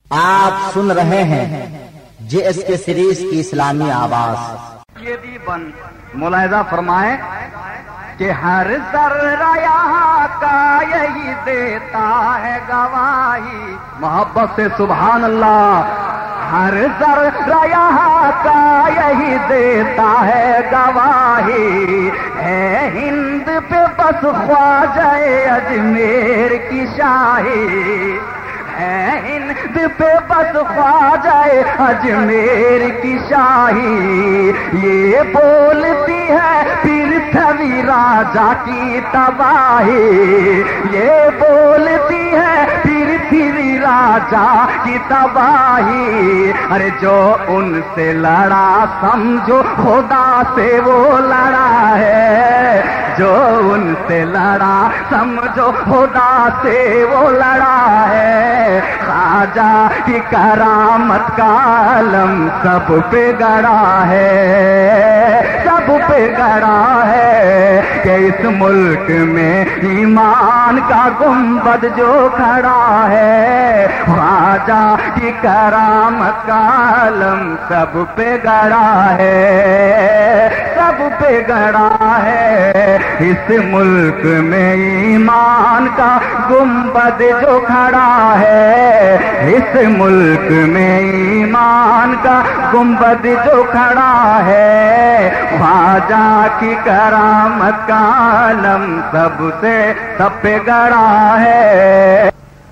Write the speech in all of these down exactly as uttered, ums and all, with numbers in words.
آپ سن رہے ہیں جے ایس کے سیریز کی اسلامی آواز۔ یہ بھی بن ملاحظہ فرمائیں کہ ہر ذرہ یہاں کا یہی دیتا ہے گواہی، محبت سے سبحان اللہ۔ ہر ذرہ یہاں کا یہی دیتا ہے گواہی، ہے ہند پہ بس خواجہ اجمیر کی شاہی، ہے ہند پہ بس خواجہ اجمیر کی شاہی، یہ بولتی ہے پرتھوی راجا کی تباہی، یہ بولتی ہے پرتھوی راجا کی تباہی۔ ارے جو ان سے لڑا سمجھو خدا سے وہ لڑا ہے، جو ان سے لڑا سمجھو خدا سے وہ لڑا ہے۔ خواجہ کی کرامت کا علم سب پہ گڑا ہے، سب پہ گڑا ہے کہ اس ملک میں ایمان کا گنبد جو کھڑا ہے، خواجہ کی کرامت کا علم سب پہ گڑا ہے، سب پہ گڑا ہے۔ اس ملک میں ایمان کا گنبد جو کھڑا ہے، اس ملک میں ایمان کا گنبد جو کھڑا ہے، خواجہ کی کرامت کا علم سب سے سب پہ گڑا ہے،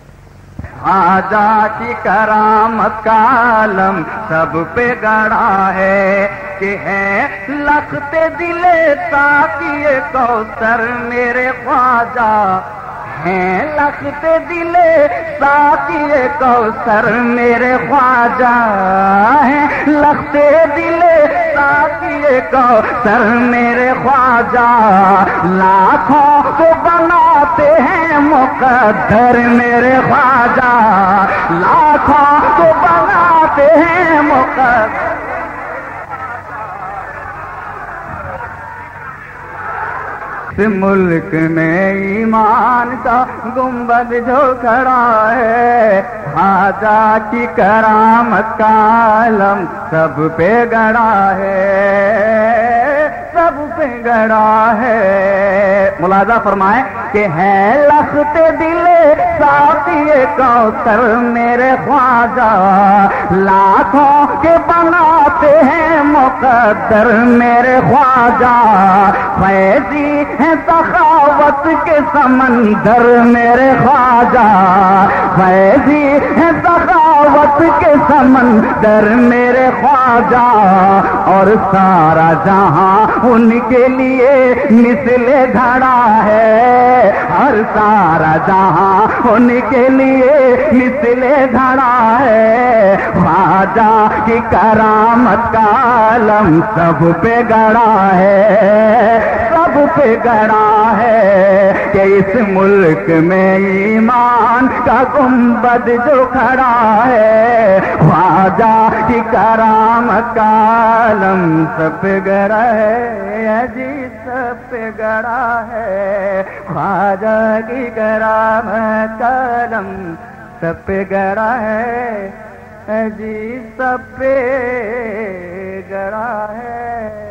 خواجہ کی کرامت کا علم سب پہ گڑا ہے کہ ہے لخت دل ساقی کوثر میرے خواجہ، ہیں لخت دل ساقی کوثر میرے خواجہ، ہیں لخت دل ساقی کوثر میرے خواجہ، لاکھوں کو بناتے ہیں مقدر میرے خواجہ، لاکھوں کو بناتے ہیں مقدر۔ اس ملک میں ایمان کا گنبد جو کھڑا ہے، خواجہ کی کرامت کا علم سب پہ گڑا ہے، سب پہ گڑا ہے۔ ملاحظہ فرمائیں کہ ہے لخت دل ساقی کوثر میرے خواجہ، لاکھوں کے بناتے ہیں مقدر میرے خواجہ، فیضی ہے سخاوت کے سمندر میرے خواجہ، فیضی ہے سخاوت کے سمندر میرے خواجہ، اور سارا جہاں ان کے لیے مثل گھڑا ہے، ہر سارا جہاں ان کے لیے مثل گھڑا ہے، خواجہ کی کرامت کا علم سب پہ گڑا ہے، سب پہ گڑا ہے کہ اس ملک میں ایمان کا گنبد جو کھڑا ہے، خواجہ کی کرامت کا علم سب پہ گڑا ہے، جی سب پہ گڑا ہے، خواجہ کی کرامت کا علم سب پہ گڑا ہے، جی سب پہ گڑا ہے۔